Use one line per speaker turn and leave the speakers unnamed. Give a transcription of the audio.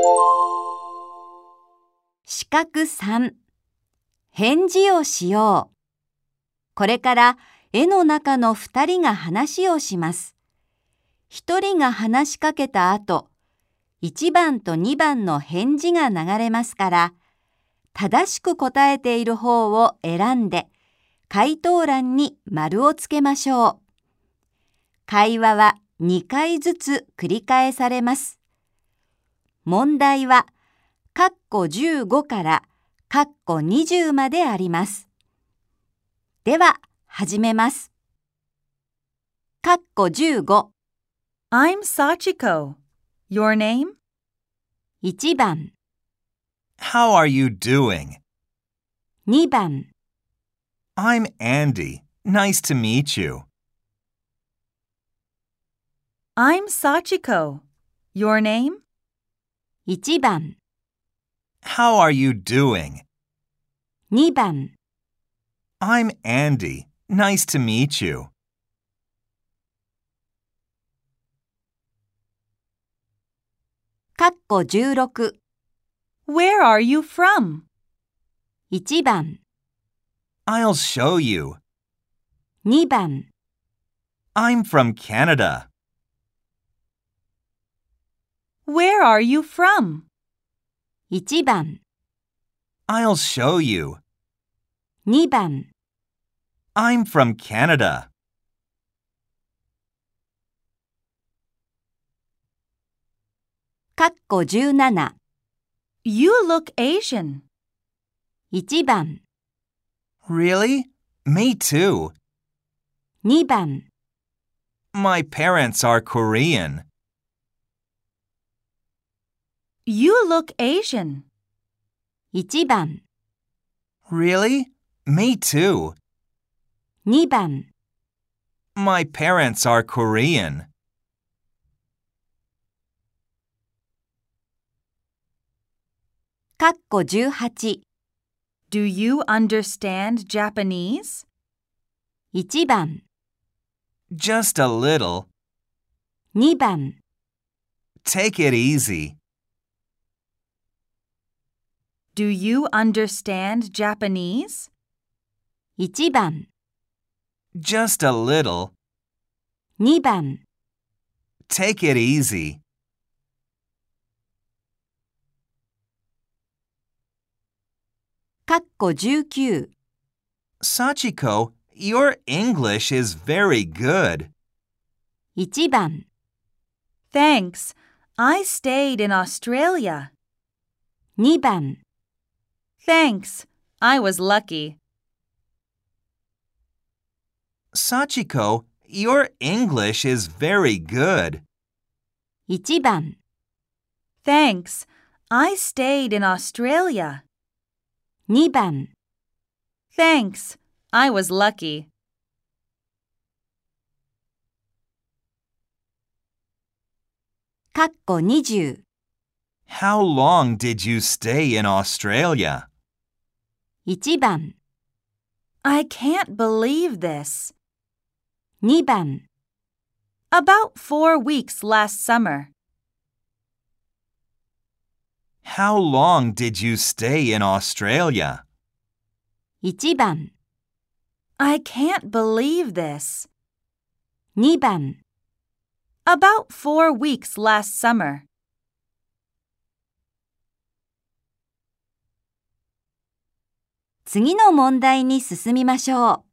四角3、返事をしよう。これから絵の中の2人が話をします。1人が話しかけた後、1番と2番の返事が流れますから、正しく答えている方を選んで、回答欄に丸をつけましょう。会話は2回ずつ繰り返されます。問題は、括弧15から括弧20まであります。では、始めます。括弧15。
I'm Sachiko. Your name?
1番、
How are you doing?
2番、
I'm Andy. Nice to meet you.
I'm Sachiko. Your name?
1番、
How are you doing?
2番、
I'm Andy. Nice to meet you.
括弧16。
Where are you from?
1番、
I'll show you.
2番、
I'm from Canada.
Where are you from?
1番、
I'll show you.
2番、
I'm from Canada.
括弧17。
You look Asian.
1番、
Really? Me too.
2番、
My parents are Korean.
You look Asian.
1番、
Really? Me too.
2番、
My parents are Korean.
括弧18。
Do you understand Japanese?
1番、
Just a little.
2番、
Take it easy.
Do you understand Japanese?
1番、
Just a little.
2番、
Take it easy.
括弧19。
Sachiko, your English is very good.
1番、
Thanks. I stayed in Australia.
2番、
Thanks. I was lucky.
Sachiko, your English is very good.
1番、
Thanks. I stayed in Australia.
2番、
Thanks. I was lucky.
括弧20。
How long did you stay in Australia?
1番、
I can't believe this.
2番、
About 4 weeks last summer.
How long did you stay in Australia?
1番、
I can't believe this.
2番、
About 4 weeks last summer.
次の問題に進みましょう。